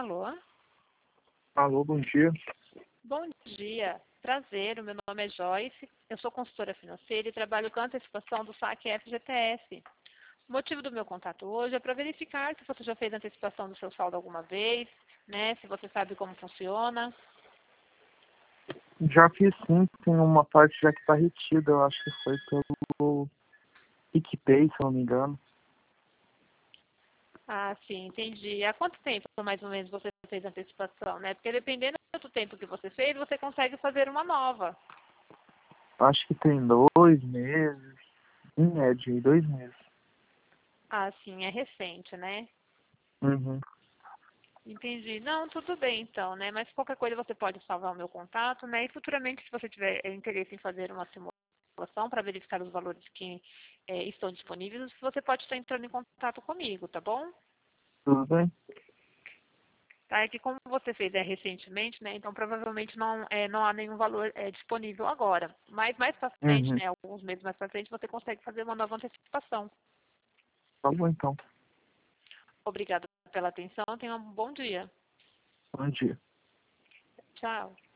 Alô? Alô, bom dia. Bom dia. Prazer, o meu nome é Joyce. Eu sou consultora financeira e trabalho com a antecipação do saque FGTS. O motivo do meu contato hoje é para verificar se você já fez a antecipação do seu saldo alguma vez, né? Se você sabe como funciona. Já fiz sim, tem uma parte já que está retida, eu acho que foi pelo PicPay, se eu não me engano. Ah, sim, entendi. Há quanto tempo, mais ou menos, você fez a antecipação, né? Porque dependendo do tempo que você fez, você consegue fazer uma nova. Acho que tem 2 meses, em média, 2 meses. Ah, sim, é recente, né? Uhum. Entendi. Não, tudo bem então, né? Mas qualquer coisa você pode salvar o meu contato, né? E futuramente, se você tiver interesse em fazer uma simulação para verificar os valores que estão disponíveis, você pode estar entrando em contato comigo, tá bom? Tudo bem? Tá? É que como você fez recentemente, né? Então provavelmente não há nenhum valor disponível agora. Mas mais para frente, Uhum. né? Alguns meses mais para frente, você consegue fazer uma nova antecipação. Tá bom então. Obrigada pela atenção. Tenha um bom dia. Bom dia. Tchau.